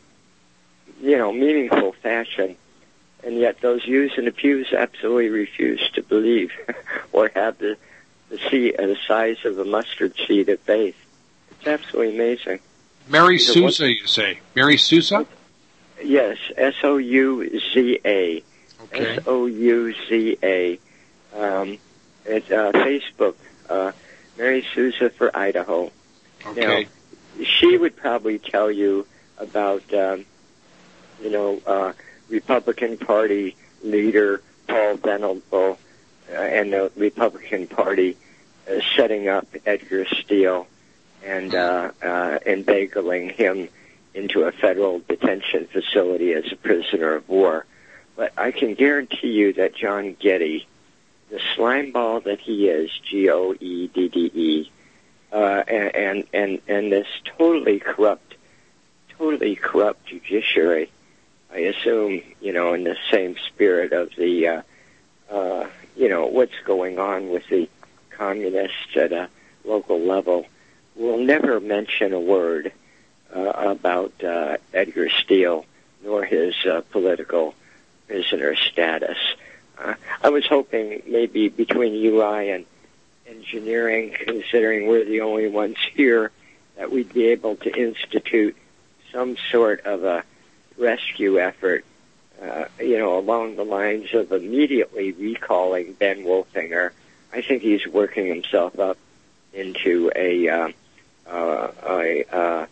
you know, meaningful fashion. And yet those views in the pews absolutely refuse to believe or have the, the, seed, uh, the size of a mustard seed of faith. It's absolutely amazing. Mary Souza, you say? Mary Souza? Yes, S O U Z A. Okay. S O U Z A. Um, it's uh, Facebook, uh, Mary Souza for Idaho. Okay. Now, she would probably tell you about, um, you know, uh, Republican Party leader Paul Venable uh, and the Republican Party uh, setting up Edgar Steele and uh, uh, inveigling him into a federal detention facility as a prisoner of war. But I can guarantee you that John Getty, the slimeball that he is, G O E D D E, uh, and, and, and, and this totally corrupt, totally corrupt judiciary, I assume, you know, in the same spirit of the, uh, uh, you know, what's going on with the communists at a local level, will never mention a word uh, about uh, Edgar Steele nor his uh, political prisoner status. Uh, I was hoping maybe between U I and engineering, considering we're the only ones here, that we'd be able to institute some sort of a rescue effort, uh, you know, along the lines of immediately recalling Ben Wolfinger. I think he's working himself up into a uh, uh, a, uh,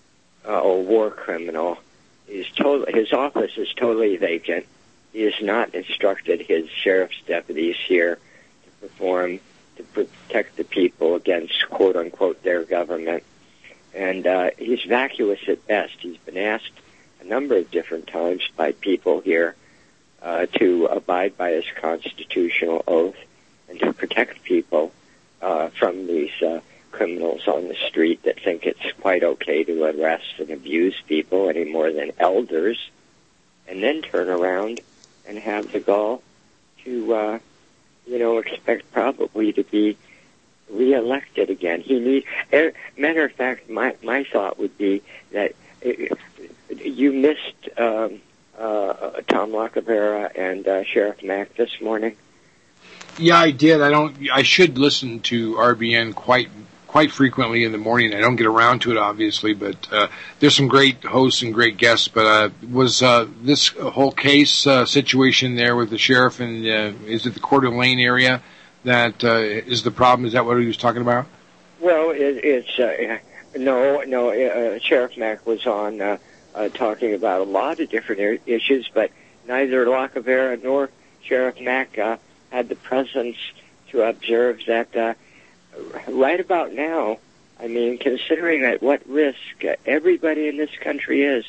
a war criminal. He's totally, his office is totally vacant. He has not instructed his sheriff's deputies here to perform, to protect the people against, quote unquote, their government. And uh, he's vacuous at best. He's been asked a number of different times by people here uh, to abide by his constitutional oath and to protect people uh, from these uh, criminals on the street that think it's quite okay to arrest and abuse people any more than elders, and then turn around and have the gall to, uh, you know, expect probably to be reelected again. He need. Er, matter of fact, my my thought would be that uh, you missed um, uh, Tom Lacavera and uh, Sheriff Mack this morning. Yeah, I did. I don't. I should listen to R B N quite quite frequently in the morning. I don't get around to it, obviously, but uh, there's some great hosts and great guests. But uh, was uh, this whole case uh, situation there with the sheriff and uh, is it the Coeur d'Alene area that uh, is the problem? Is that what he was talking about? Well, it, it's uh, no, no. Uh, Sheriff Mack was on uh, uh, talking about a lot of different issues, but neither Lacavera nor Sheriff Mack uh, had the presence to observe that. Uh, Right about now, I mean, considering at what risk everybody in this country is,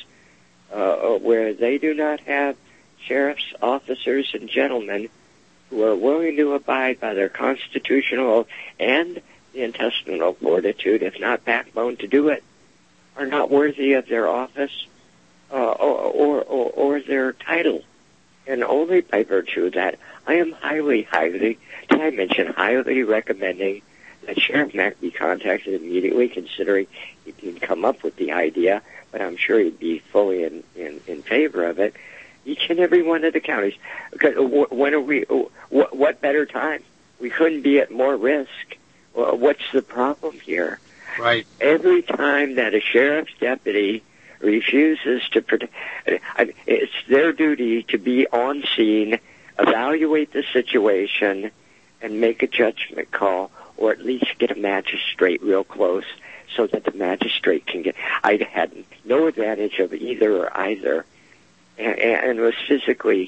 uh, where they do not have sheriff's officers and gentlemen who are willing to abide by their constitutional oath and the intestinal fortitude, if not backbone, to do it, are not worthy of their office uh, or, or, or, or their title. And only by virtue of that, I am highly, highly, did I mention highly recommending that Sheriff Mack be contacted immediately, considering he didn't come up with the idea, but I'm sure he'd be fully in, in, in favor of it. Each and every one of the counties. Because when are we? What, what better time? We couldn't be at more risk. What's the problem here? Right. Every time that a sheriff's deputy refuses to protect, it's their duty to be on scene, evaluate the situation, and make a judgment call, or at least get a magistrate real close so that the magistrate can get... I had no advantage of either or either, and, and was physically,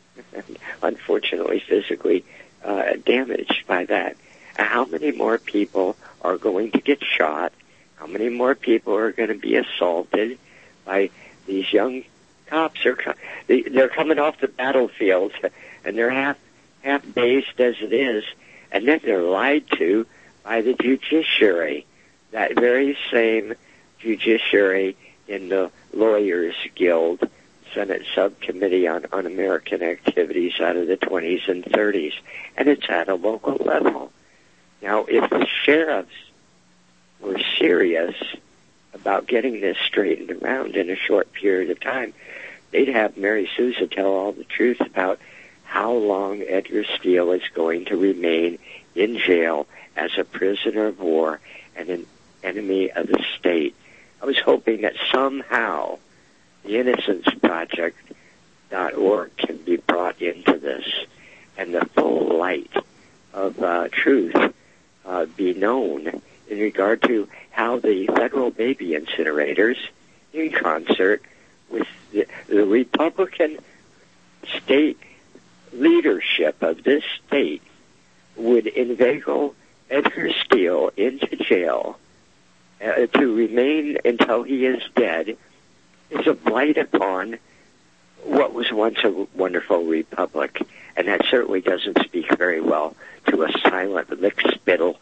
unfortunately physically, uh, damaged by that. How many more people are going to get shot? How many more people are going to be assaulted by these young cops? Are they're coming off the battlefield, and they're half, half-dazed as it is, and then they're lied to by the judiciary. that very same judiciary in the Lawyers Guild Senate Subcommittee on Un-American Activities out of the twenties and thirties, and it's at a local level. Now, if the sheriffs were serious about getting this straightened around in a short period of time, they'd have Mary Souza tell all the truth about how long Edgar Steele is going to remain in jail as a prisoner of war and an enemy of the state. I was hoping that somehow the Innocence Project dot org can be brought into this and the full light of uh, truth uh, be known in regard to how the federal baby incinerators, in concert with the, the Republican state leadership of this state, would inveigle Edgar Steele into jail uh, to remain until he is dead, is a blight upon what was once a wonderful republic. And that certainly doesn't speak very well to a silent lick-spittle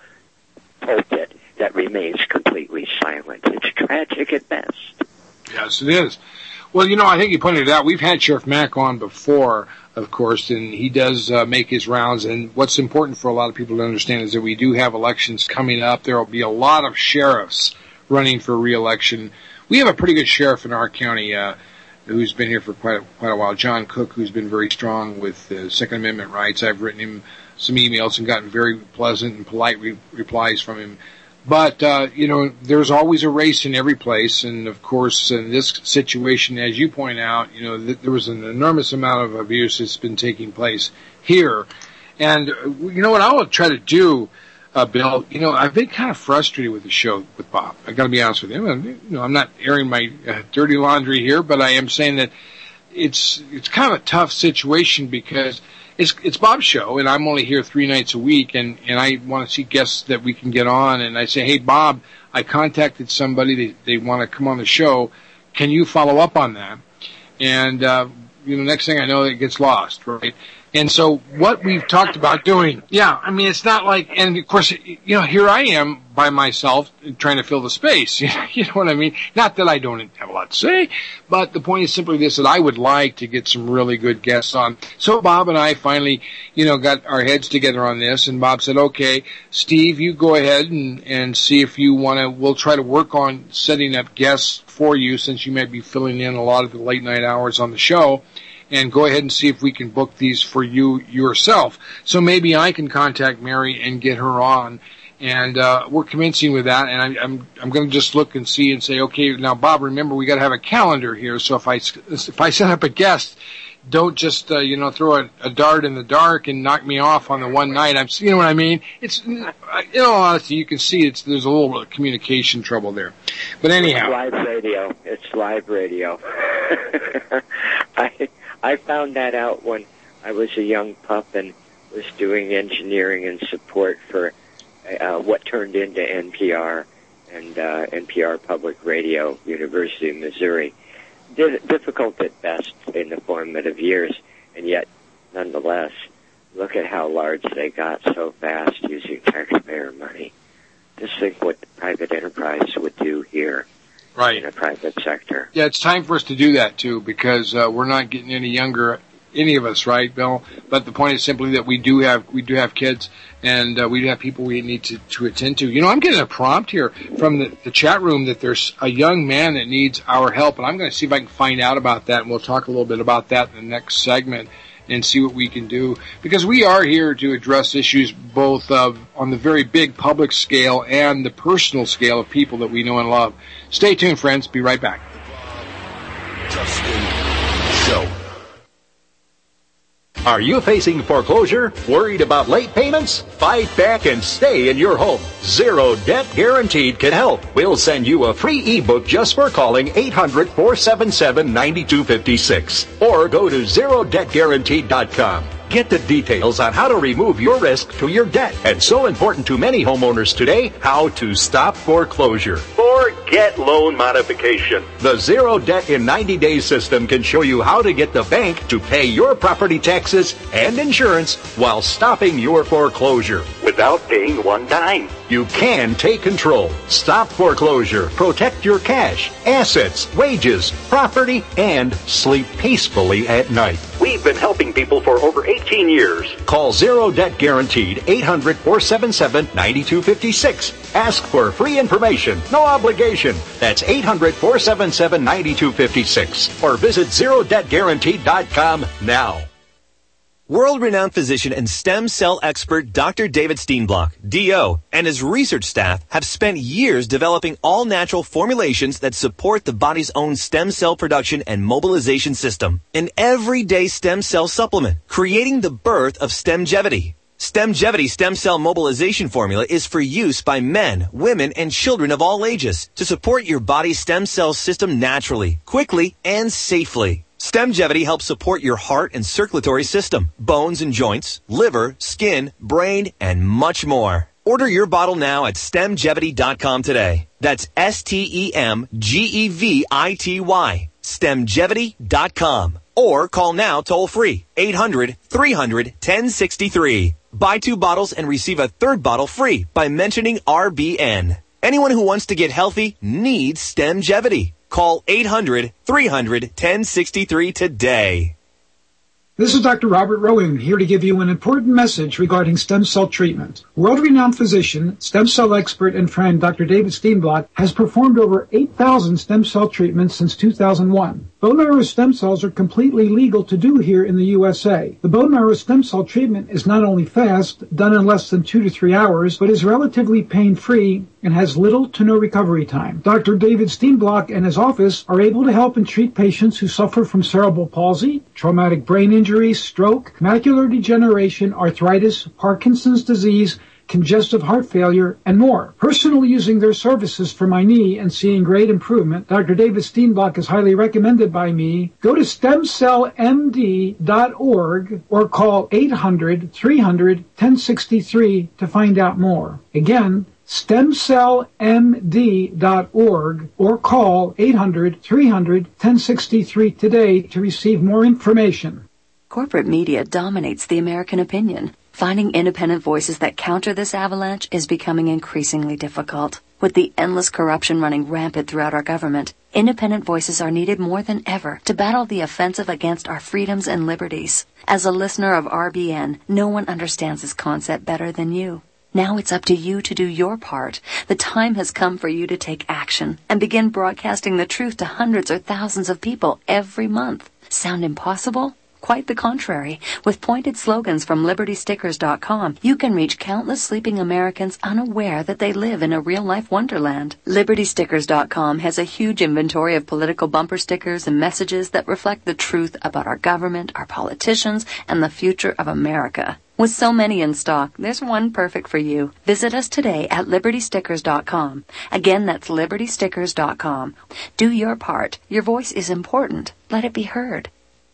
pulpit that remains completely silent. It's tragic at best. Yes, it is. Well, you know, I think you pointed it out. We've had Sheriff Mack on before, of course, and he does uh, make his rounds. And what's important for a lot of people to understand is that we do have elections coming up. There will be a lot of sheriffs running for re-election. We have a pretty good sheriff in our county uh, who's been here for quite a, quite a while, John Cook, who's been very strong with uh, Second Amendment rights. I've written him some emails and gotten very pleasant and polite re- replies from him. But, uh, you know, there's always a race in every place. And, of course, in this situation, as you point out, you know, th- there was an enormous amount of abuse that's been taking place here. And, uh, you know what I'll try to do, uh, Bill, you know, I've been kind of frustrated with the show with Bob. I got to be honest with you. You know, I'm not airing my uh, dirty laundry here, but I am saying that it's it's kind of a tough situation because It's it's Bob's show, and I'm only here three nights a week, and, and I want to see guests that we can get on. And I say, hey, Bob, I contacted somebody. They, they want to come on the show. Can you follow up on that? And, uh, you know, next thing I know, it gets lost, right? And so what we've talked about doing, yeah, I mean, it's not like, and of course, you know, here I am by myself trying to fill the space. You know what I mean? Not that I don't have a lot to say, but the point is simply this, that I would like to get some really good guests on. So Bob and I finally, you know, got our heads together on this, and Bob said, okay, Steve, you go ahead and, and see if you want to, we'll try to work on setting up guests for you since you might be filling in a lot of the late night hours on the show. And go ahead and see if we can book these for you yourself. So maybe I can contact Mary and get her on. And uh, we're commencing with that. And I, I'm I'm going to just look and see and say, okay, now Bob, remember we got to have a calendar here. So if I if I set up a guest, don't just uh, you know throw a, a dart in the dark and knock me off on the one night. I'm you know what I mean? It's in all honesty, you can see it's there's a little bit of communication trouble there. But anyhow, it's live radio. It's live radio. I. I found that out when I was a young pup and was doing engineering and support for uh, what turned into N P R and uh, N P R Public Radio, University of Missouri. D- difficult at best in the formative years, and yet, nonetheless, look at how large they got so fast using taxpayer money. Just think what the private enterprise would do here. Right. In the private sector. Yeah, it's time for us to do that, too, because uh, we're not getting any younger, any of us, right, Bill? But the point is simply that we do have we do have kids, and uh, we do have people we need to, to attend to. You know, I'm getting a prompt here from the, the chat room that there's a young man that needs our help, and I'm going to see if I can find out about that, and we'll talk a little bit about that in the next segment and see what we can do. Because we are here to address issues both uh, on the very big public scale and the personal scale of people that we know and love. Stay tuned, friends. Be right back. Show. Are you facing foreclosure? Worried about late payments? Fight back and stay in your home. Zero Debt Guaranteed can help. We'll send you a free ebook just for calling eight hundred, four seven seven, nine two five six or go to zero debt guaranteed dot com. Get the details on how to remove your risk to your debt. And so important to many homeowners today, how to stop foreclosure. Forget loan modification. The Zero Debt in ninety days system can show you how to get the bank to pay your property taxes and insurance while stopping your foreclosure. With without paying one dime. You can take control, stop foreclosure, protect your cash, assets, wages, property, and sleep peacefully at night. We've been helping people for over eighteen years. Call Zero Debt Guaranteed, eight hundred, four seven seven, nine two five six. Ask for free information, no obligation. That's eight hundred, four seven seven, nine two five six. Or visit zero debt guaranteed dot com now. World-renowned physician and stem cell expert Doctor David Steenblock, D O, and his research staff have spent years developing all-natural formulations that support the body's own stem cell production and mobilization system. An everyday stem cell supplement, creating the birth of Stemgevity. Stemgevity stem cell mobilization formula is for use by men, women, and children of all ages to support your body's stem cell system naturally, quickly, and safely. Stemgevity helps support your heart and circulatory system, bones and joints, liver, skin, brain, and much more. Order your bottle now at stemgevity dot com today. That's S T E M G E V I T Y. stemgevity dot com. Or call now toll free, eight hundred, three hundred, ten sixty-three. Buy two bottles and receive a third bottle free by mentioning R B N. Anyone who wants to get healthy needs Stemgevity. Call eight hundred, three hundred, ten sixty-three today. This is Doctor Robert Rowan here to give you an important message regarding stem cell treatment. World-renowned physician, stem cell expert, and friend Doctor David Steenblock has performed over eight thousand stem cell treatments since two thousand one. Bone marrow stem cells are completely legal to do here in the U S A. The bone marrow stem cell treatment is not only fast, done in less than two to three hours, but is relatively pain-free and has little to no recovery time. Doctor David Steenblock and his office are able to help and treat patients who suffer from cerebral palsy, traumatic brain injury, stroke, macular degeneration, arthritis, Parkinson's disease, congestive heart failure, and more. Personally using their services for my knee and seeing great improvement, Doctor David Steenblock is highly recommended by me. Go to stem cell m d dot org or call eight hundred, three hundred, ten sixty-three to find out more. Again, stem cell m d dot org or call eight hundred, three hundred, ten sixty-three today to receive more information. Corporate media dominates the American opinion. Finding independent voices that counter this avalanche is becoming increasingly difficult. With the endless corruption running rampant throughout our government, independent voices are needed more than ever to battle the offensive against our freedoms and liberties. As a listener of R B N, no one understands this concept better than you. Now it's up to you to do your part. The time has come for you to take action and begin broadcasting the truth to hundreds or thousands of people every month. Sound impossible? Quite the contrary. With pointed slogans from liberty stickers dot com, you can reach countless sleeping Americans unaware that they live in a real-life wonderland. liberty stickers dot com has a huge inventory of political bumper stickers and messages that reflect the truth about our government, our politicians, and the future of America. With so many in stock, there's one perfect for you. Visit us today at liberty stickers dot com. Again, that's liberty stickers dot com. Do your part. Your voice is important. Let it be heard.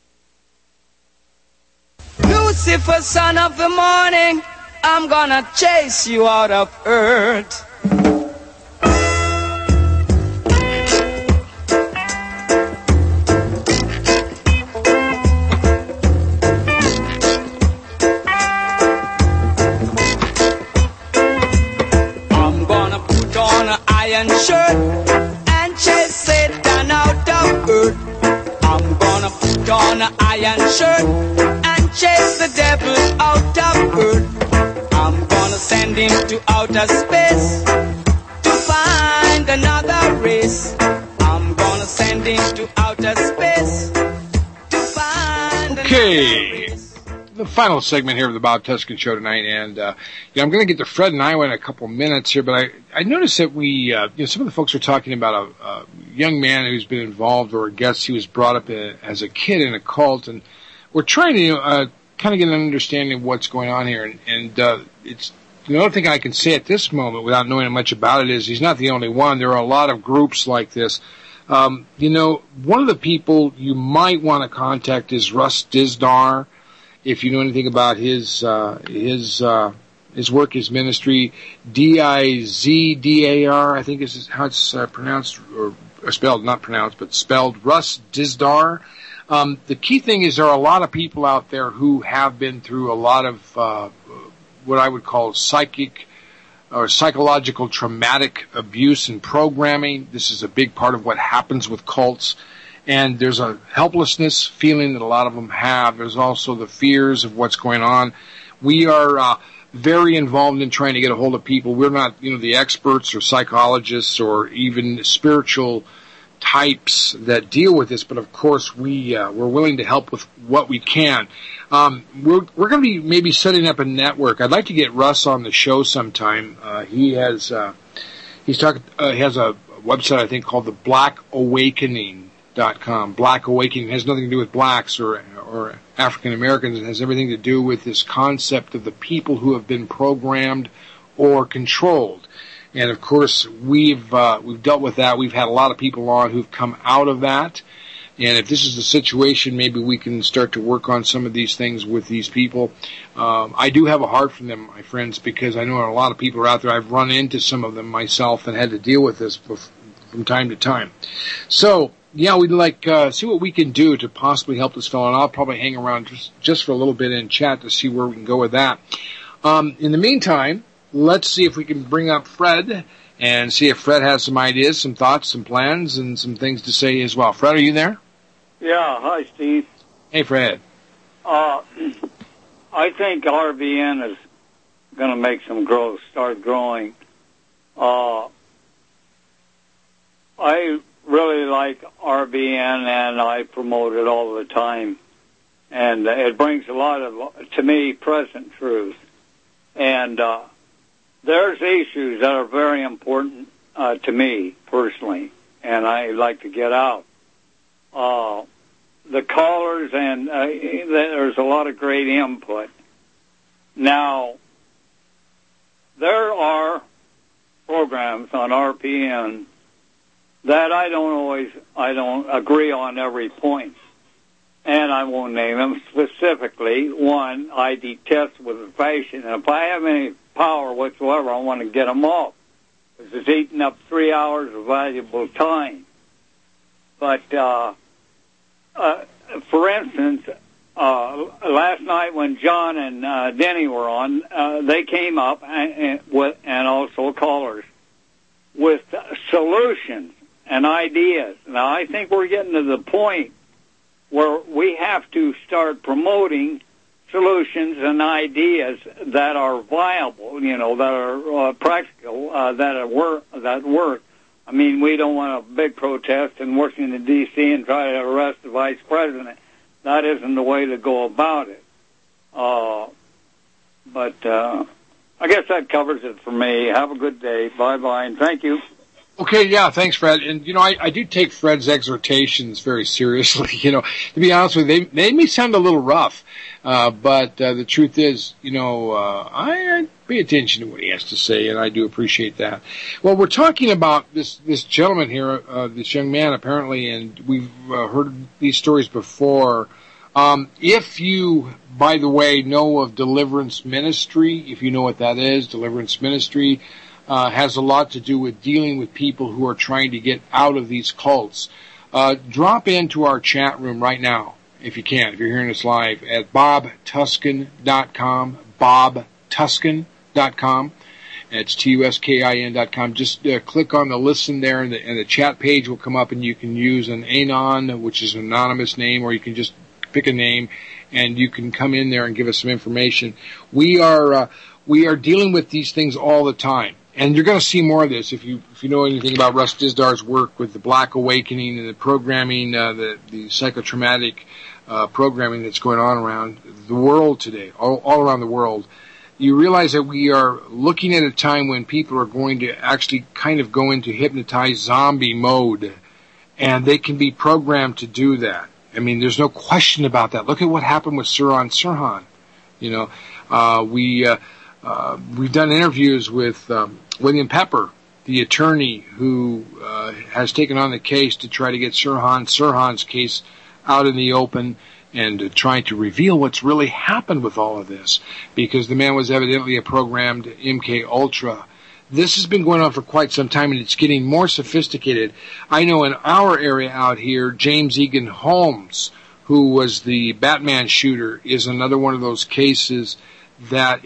Lucifer, son of the morning, I'm gonna chase you out of earth. I'm gonna put on an iron shirt and chase Satan out of earth. I'm gonna put on an iron shirt, chase the devil out of earth. I'm gonna send him to outer space to find another race. I'm gonna send him to outer space to find okay. another race. The final segment here of the Bob Tuskin Show tonight, and uh, you know, I'm going to get to Fred and Iowa in a couple minutes here, but I, I noticed that we, uh, you know, some of the folks are talking about a, a young man who's been involved, or I guess he was brought up in, as a kid in a cult, and we're trying to uh, kind of get an understanding of what's going on here. And, and uh, it's the only thing I can say at this moment without knowing much about it is he's not the only one. There are a lot of groups like this. Um, you know, one of the people you might want to contact is Russ Dizdar. If you know anything about his uh, his uh, his work, his ministry, D I Z D A R, I think is how it's uh, pronounced, or, or spelled, not pronounced, but spelled, Russ Dizdar. Um, the key thing is there are a lot of people out there who have been through a lot of uh, what I would call psychic or psychological traumatic abuse and programming. This is a big part of what happens with cults. And there's a helplessness feeling that a lot of them have. There's also the fears of what's going on. We are uh, very involved in trying to get a hold of people. We're not, you know, the experts or psychologists or even spiritual types that deal with this, but of course we uh, we're willing to help with what we can. Um, we're we're going to be maybe setting up a network. I'd like to get Russ on the show sometime. Uh, he has uh, he's talking uh, he has a website I think called the Black Awakening dot com. Black Awakening has nothing to do with blacks or or African Americans. It has everything to do with this concept of the people who have been programmed or controlled. And of course, we've uh, we've dealt with that. We've had a lot of people on who've come out of that. And if this is the situation, maybe we can start to work on some of these things with these people. Um, I do have a heart for them, my friends, because I know a lot of people are out there. I've run into some of them myself and had to deal with this from time to time. So, yeah, we'd like uh, see what we can do to possibly help this fellow. And I'll probably hang around just, just for a little bit and chat to see where we can go with that. Um, in the meantime, let's see if we can bring up Fred and see if Fred has some ideas, some thoughts, some plans, and some things to say as well. Fred, are you there? Yeah. Hi, Steve. Hey, Fred. Uh, I think R B N is going to make some growth, start growing. Uh, I really like R B N, and I promote it all the time. And it brings a lot of, to me, present truth. And uh, there's issues that are very important uh, to me personally, and I like to get out. Uh, the callers, and uh, there's a lot of great input. Now, there are programs on R P N that I don't always, I don't agree on every point. And I won't name them specifically. One, I detest with a passion. And if I have any power whatsoever, I want to get them off. Because it's eating up three hours of valuable time. But, uh, uh, for instance, uh, last night when John and uh, Denny were on, uh, they came up, and, and, with, and also callers, with solutions and ideas. Now, I think we're getting to the point where we have to start promoting solutions and ideas that are viable, you know, that are uh, practical, uh, that are work, that work. I mean, we don't want a big protest in Washington, D C and try to arrest the vice president. That isn't the way to go about it. Uh, but uh, I guess that covers it for me. Have a good day. Bye-bye, and thank you. Okay, yeah, thanks, Fred. And, you know, I, I do take Fred's exhortations very seriously. You know, to be honest with you, they, they may sound a little rough, uh, but uh, the truth is, you know, uh, I, I pay attention to what he has to say, and I do appreciate that. Well, we're talking about this, this gentleman here, uh, this young man, apparently, and we've uh, heard these stories before. Um, if you, by the way, know of Deliverance Ministry, if you know what that is, Deliverance Ministry, Uh, has a lot to do with dealing with people who are trying to get out of these cults. Uh, drop into our chat room right now, if you can, if you're hearing us live, at bob tuskin dot com, bob tuskin dot com. It's T U S K I N dot com. Just uh, click on the listen there, and the, and the chat page will come up, and you can use an Anon, which is an anonymous name, or you can just pick a name, and you can come in there and give us some information. We are uh, we are dealing with these things all the time. And you're going to see more of this if you if you know anything about Russ Disdar's work with the Black Awakening and the programming, uh, the the psychotraumatic uh, programming that's going on around the world today, all, all around the world. You realize that we are looking at a time when people are going to actually kind of go into hypnotized zombie mode, and they can be programmed to do that. I mean, there's no question about that. Look at what happened with Sirhan Sirhan. You know, uh, we. Uh, Uh, we've done interviews with um, William Pepper, the attorney who uh, has taken on the case to try to get Sirhan Sirhan's case out in the open and uh, trying to reveal what's really happened with all of this, because the man was evidently a programmed M K Ultra. This has been going on for quite some time, and it's getting more sophisticated. I know in our area out here, James Egan Holmes, who was the Batman shooter, is another one of those cases that is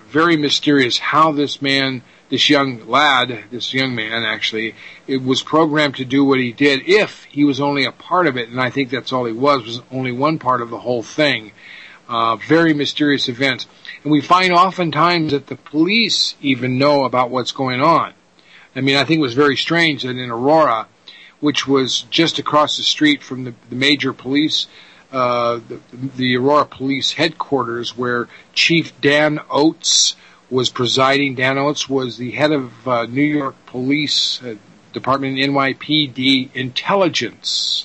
very mysterious how this man, this young lad, this young man actually, it was programmed to do what he did if he was only a part of it, and I think that's all he was, was only one part of the whole thing. Uh, very mysterious events. And we find oftentimes that the police even know about what's going on. I mean, I think it was very strange that in Aurora, which was just across the street from the, the major police, uh, the, the Aurora Police Headquarters, where Chief Dan Oates was presiding. Dan Oates was the head of uh, New York Police uh, Department, N Y P D Intelligence,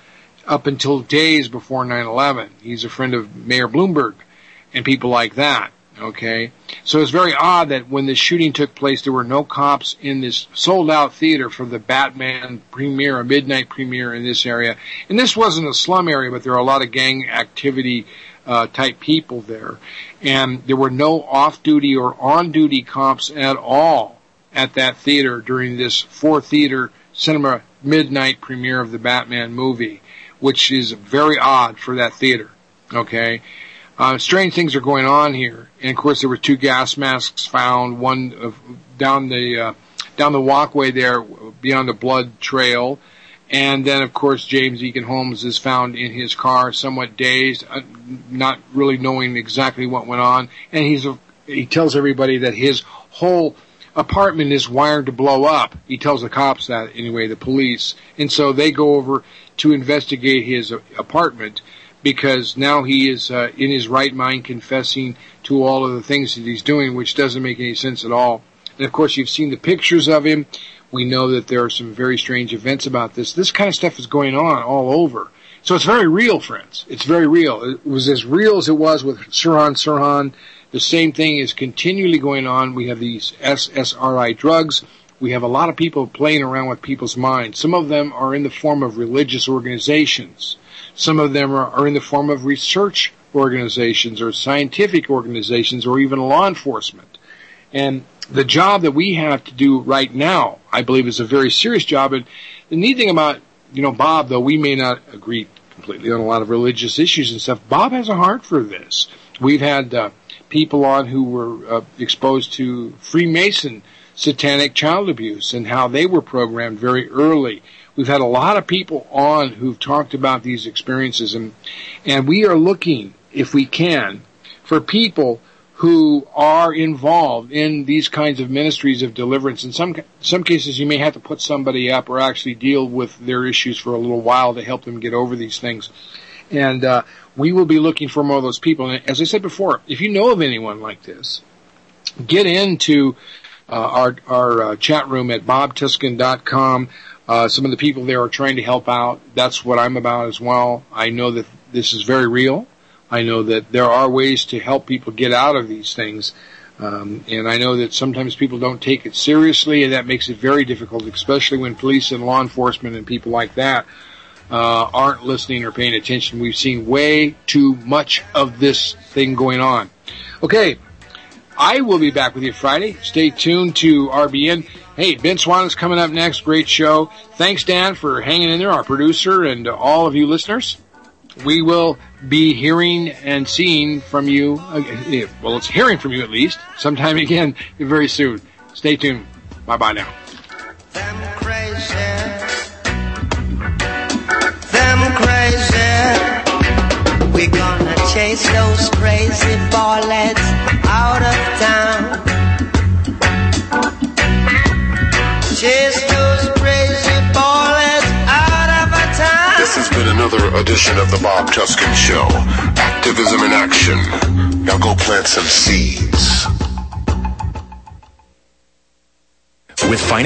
up until days before nine eleven. He's a friend of Mayor Bloomberg and people like that. Okay, so it's very odd that when the shooting took place, there were no cops in this sold-out theater for the Batman premiere, a midnight premiere in this area. And this wasn't a slum area, but there are a lot of gang activity uh, type people there. And there were no off-duty or on-duty cops at all at that theater during this four-theater cinema midnight premiere of the Batman movie, which is very odd for that theater. Okay. Uh, strange things are going on here, and of course there were two gas masks found, one uh, down the uh, down the walkway there beyond the blood trail, and then of course James Egan Holmes is found in his car, somewhat dazed, uh, not really knowing exactly what went on, and he's uh, he tells everybody that his whole apartment is wired to blow up. He tells the cops that anyway, the police, and so they go over to investigate his uh, apartment. Because now he is uh, in his right mind confessing to all of the things that he's doing, which doesn't make any sense at all. And, of course, you've seen the pictures of him. We know that there are some very strange events about this. This kind of stuff is going on all over. So it's very real, friends. It's very real. It was as real as it was with Sirhan Sirhan. The same thing is continually going on. We have these S S R I drugs. We have a lot of people playing around with people's minds. Some of them are in the form of religious organizations. Some of them are, are in the form of research organizations or scientific organizations or even law enforcement. And the job that we have to do right now, I believe, is a very serious job. And the neat thing about, you know, Bob, though we may not agree completely on a lot of religious issues and stuff, Bob has a heart for this. We've had uh, people on who were uh, exposed to Freemason satanic child abuse and how they were programmed very early. We've had a lot of people on who've talked about these experiences, and and we are looking, if we can, for people who are involved in these kinds of ministries of deliverance. In some some cases, you may have to put somebody up or actually deal with their issues for a little while to help them get over these things. And uh, we will be looking for more of those people. And as I said before, if you know of anyone like this, get into uh, our, our uh, chat room at bob tuskin dot com. Uh, some of the people there are trying to help out. That's what I'm about as well. I know that this is very real. I know that there are ways to help people get out of these things. Um, and I know that sometimes people don't take it seriously, and that makes it very difficult, especially when police and law enforcement and people like that uh, aren't listening or paying attention. We've seen way too much of this thing going on. Okay, I will be back with you Friday. Stay tuned to R B N. Hey, Ben Swan is coming up next. Great show. Thanks, Dan, for hanging in there, our producer, and all of you listeners. We will be hearing and seeing from you. Uh, well, it's hearing from you at least sometime again very soon. Stay tuned. Bye-bye now. Them crazy. Them crazy. We're gonna chase those crazy ballets out of town. Chase those crazy ballets out of a town. This has been another edition of the Bob Tuskin Show. Activism in action. Now go plant some seeds. With financial